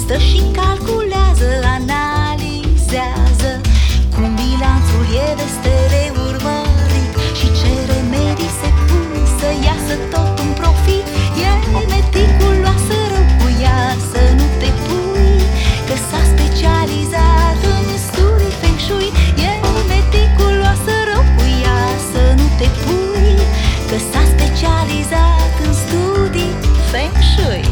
Stă și calculează, analizează cum bilanțul e de stele urmărit și ce remedii se pun să iasă tot un profit. E meticuloasă, răbuioasă, nu te pui, că s-a specializat în studii Feng Shui. E meticuloasă, răbuioasă, nu te pui, că s-a specializat în studii Feng Shui.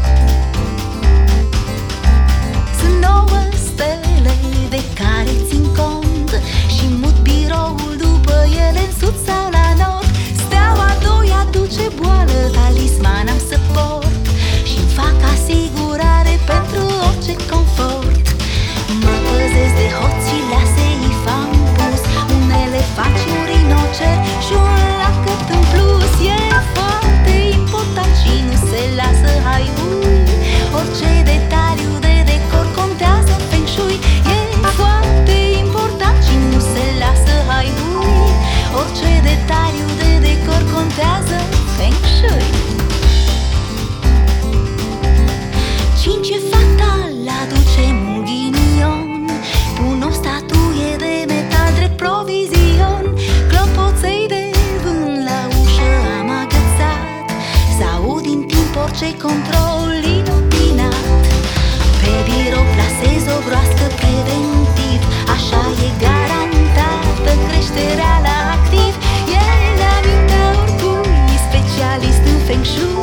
Sunt 9 stele de care țin cont și mut biroul după ele în sud sau la nord. Steaua 2 aduce boală, talisman am să port și-mi fac asigurare pentru orice confort. Mă păzesc de hoții la seif, am pus unele faci un rinocer și un lacăt în plus. E foarte important și nu se lasă haiui, orice detaliu de decor contează în Feng Shui. E foarte important și nu se lasă haiui, orice detaliu de decor contează în Feng Shui. 5 e fatal, aduce mult ghinion. Pun o statuie de metal drept provizion. Clopoței de vânt la ușă am agățat, s-aud din timp orice control inopinat. Pe birou plasez o broască preventiv, așa e garantată creșterea la activ. E la mintea oricui specialist în Feng Shui.